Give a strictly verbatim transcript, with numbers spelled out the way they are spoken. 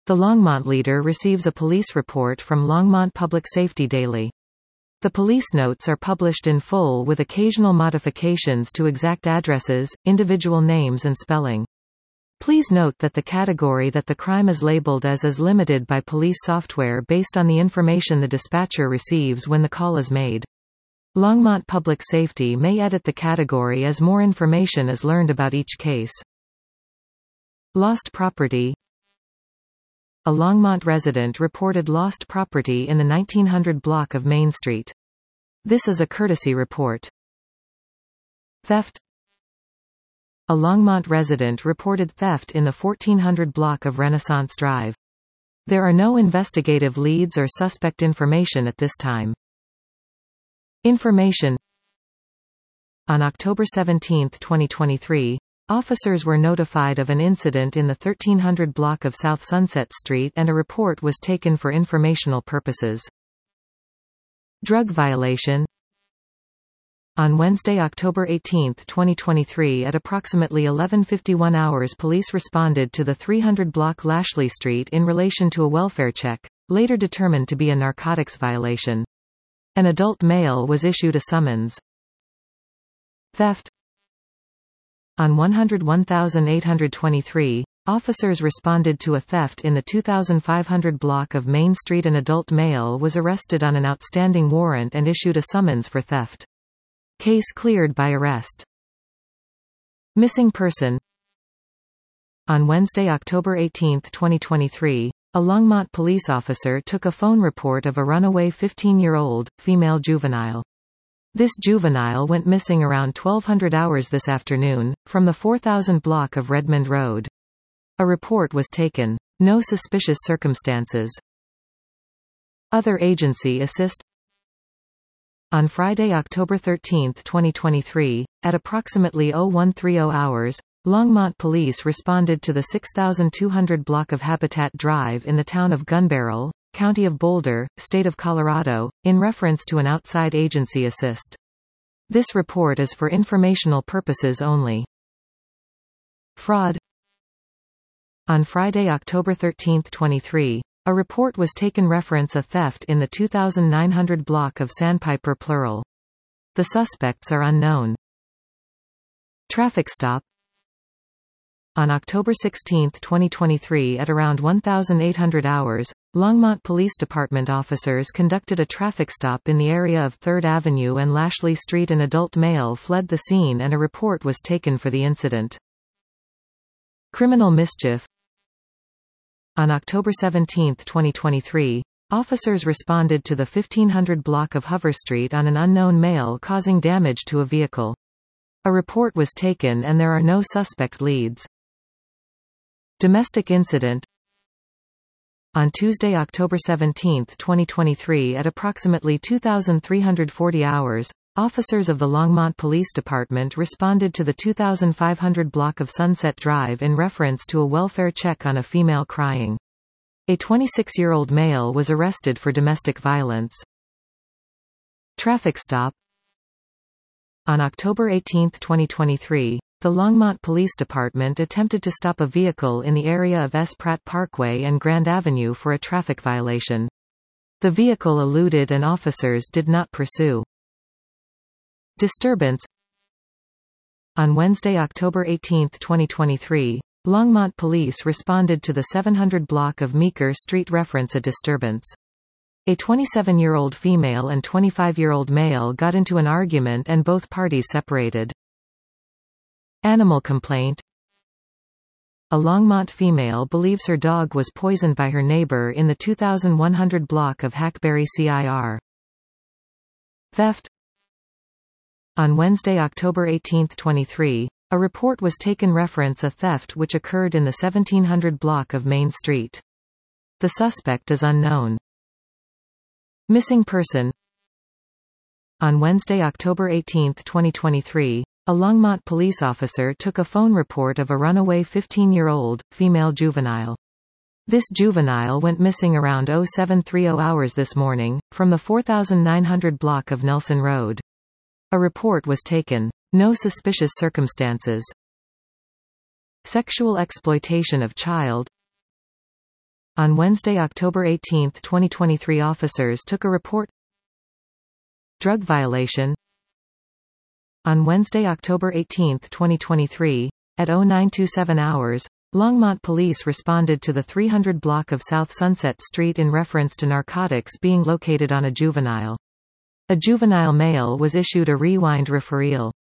The Longmont leader receives a police report from Longmont Public Safety Daily. The police notes are published in full with occasional modifications to exact addresses, individual names and spelling. Please note that the category that the crime is labeled as is limited by police software based on the information the dispatcher receives when the call is made. Longmont Public Safety may edit the category as more information is learned about each case. Lost property. A Longmont resident reported lost property in the nineteen hundred block of Main Street. This is a courtesy report. Theft. A Longmont resident reported theft in the fourteen hundred block of Renaissance Drive. There are no investigative leads or suspect information at this time. Information. On October seventeenth twenty twenty-three, officers were notified of an incident in the thirteen hundred block of South Sunset Street and a report was taken for informational purposes. Drug violation. On Wednesday, October eighteenth twenty twenty-three at approximately eleven fifty-one hours, police responded to the three hundred block Lashley Street in relation to a welfare check, later determined to be a narcotics violation. An adult male was issued a summons. Theft. On one oh one eight twenty-three, officers responded to a theft in the two thousand five hundred block of Main Street. An adult male was arrested on an outstanding warrant and issued a summons for theft. Case cleared by arrest. Missing person. On Wednesday, October eighteenth twenty twenty-three, a Longmont police officer took a phone report of a runaway fifteen-year-old, female juvenile. This juvenile went missing around twelve hundred hours this afternoon, from the four thousand block of Redmond Road. A report was taken. No suspicious circumstances. Other agency assist. On Friday, October thirteenth twenty twenty-three, at approximately oh one thirty hours, Longmont police responded to the six thousand two hundred block of Habitat Drive in the town of Gun Barrel, County of Boulder, State of Colorado, in reference to an outside agency assist. This report is for informational purposes only. Fraud. On Friday, October thirteenth twenty-three, a report was taken reference a theft in the two thousand nine hundred block of Sandpiper Plural. The suspects are unknown. Traffic stop. On October sixteenth twenty twenty-three at around eighteen hundred hours, Longmont Police Department officers conducted a traffic stop in the area of third Avenue and Lashley Street. An adult male fled the scene and a report was taken for the incident. Criminal mischief. On October seventeenth twenty twenty-three, officers responded to the fifteen hundred block of Hover Street on an unknown male causing damage to a vehicle. A report was taken and there are no suspect leads. Domestic incident. On Tuesday, October seventeenth twenty twenty-three at approximately two thousand three hundred forty hours, officers of the Longmont Police Department responded to the two thousand five hundred block of Sunset Drive in reference to a welfare check on a female crying. A twenty-six-year-old male was arrested for domestic violence. Traffic stop. On October eighteenth twenty twenty-three, the Longmont Police Department attempted to stop a vehicle in the area of S. Pratt Parkway and Grand Avenue for a traffic violation. The vehicle eluded and officers did not pursue. Disturbance. On Wednesday, October eighteenth twenty twenty-three, Longmont police responded to the seven hundred block of Meeker Street reference a disturbance. A twenty-seven-year-old female and twenty-five-year-old male got into an argument and both parties separated. Animal complaint. A Longmont female believes her dog was poisoned by her neighbor in the two thousand one hundred block of Hackberry C I R. Theft. On Wednesday, October eighteenth twenty-three, a report was taken reference a theft which occurred in the seventeen hundred block of Main Street. The suspect is unknown. Missing person. On Wednesday, October eighteenth twenty twenty-three, a Longmont police officer took a phone report of a runaway fifteen-year-old, female juvenile. This juvenile went missing around oh seven thirty hours this morning, from the four thousand nine hundred block of Nelson Road. A report was taken. No suspicious circumstances. Sexual exploitation of child. On Wednesday, October eighteenth, twenty twenty-three, officers took a report. Drug violation. On Wednesday, October eighteenth, twenty twenty-three, at oh nine twenty-seven hours, Longmont police responded to the three hundred block of South Sunset Street in reference to narcotics being located on a juvenile. A juvenile male was issued a rewind referral.